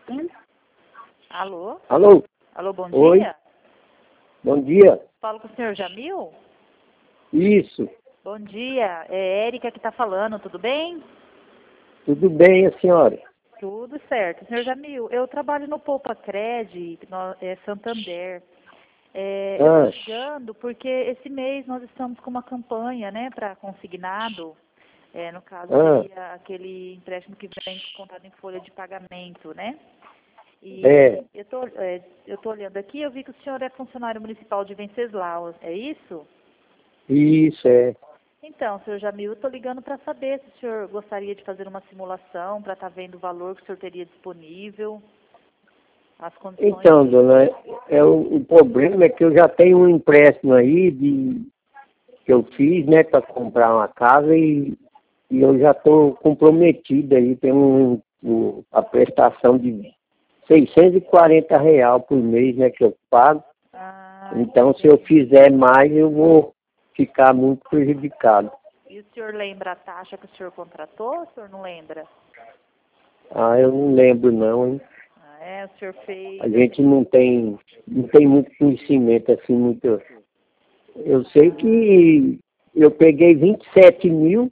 Alô? Alô? Alô, bom Oi. dia. Bom dia. Falo com o senhor Jamil? Isso. Bom dia. É Érica que está falando, tudo bem? Tudo bem, a senhora? Tudo certo. Senhor Jamil, eu trabalho no Poupa Cred, Santander. Eu estou ligando porque esse mês nós estamos com uma campanha, né, para consignado. No caso, seria aquele empréstimo que vem contado em folha de pagamento, né? E eu tô olhando aqui, eu vi que o senhor é funcionário municipal de Venceslau, é isso? Isso, é. Então, senhor Jamil, eu estou ligando para saber se o senhor gostaria de fazer uma simulação para estar vendo o valor que o senhor teria disponível, as condições... Então, dona, o problema é que eu já tenho um empréstimo aí que eu fiz, né, para comprar uma casa e eu já estou comprometido aí, tenho a prestação de R$ 640 por mês, né, que eu pago. Então, se eu fizer mais, eu vou ficar muito prejudicado. E o senhor lembra a taxa que o senhor contratou ou o senhor não lembra? Eu não lembro não, hein? O senhor fez... A gente não tem muito conhecimento, assim, muito... Eu sei que eu peguei 27 mil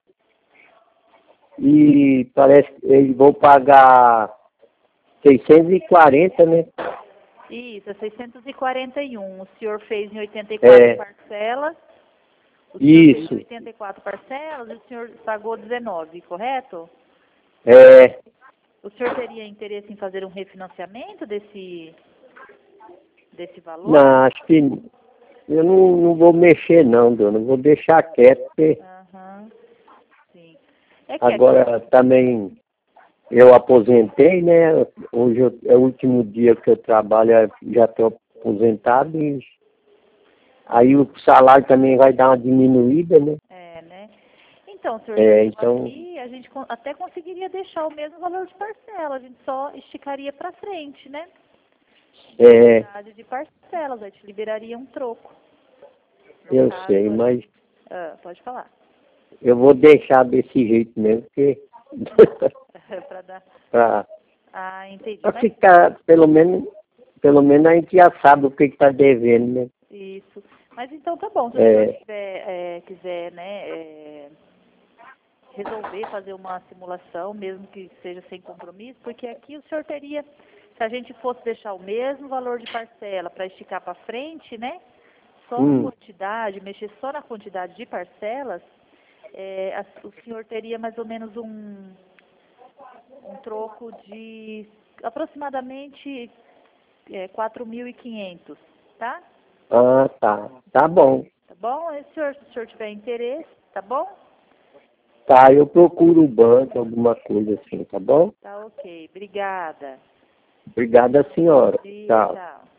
e parece que eles vão pagar 640, né? Isso, é 641. O senhor fez em 84 parcelas. O senhor fez em 84 parcelas e o senhor pagou 19, correto? O senhor teria interesse em fazer um refinanciamento desse valor? Não, acho que eu não vou mexer não, dona. Vou deixar quieto, porque sim. agora também eu aposentei, né? Hoje é o último dia que eu trabalho, já estou aposentado e aí o salário também vai dar uma diminuída, né? Né? Então, senhor, aqui a gente até conseguiria deixar o mesmo valor de parcela, a gente só esticaria para frente, né? De parcelas, a gente liberaria um troco. Eu sei, mas... pode falar. Eu vou deixar desse jeito mesmo, porque... Entendi. Para ficar, pelo menos a gente já sabe o que está devendo, né? Isso. Mas então tá bom, se o senhor quiser, né, resolver fazer uma simulação, mesmo que seja sem compromisso, porque aqui o senhor teria, se a gente fosse deixar o mesmo valor de parcela para esticar para frente, né, só a quantidade, mexer só na quantidade de parcelas, o senhor teria mais ou menos um troco de aproximadamente 4.500, tá? Tá. Tá bom. Tá bom? E se o senhor tiver interesse, tá bom? Tá, eu procuro o banco, alguma coisa assim, tá bom? Tá ok. Obrigada. Obrigada, senhora. Tchau. Tchau.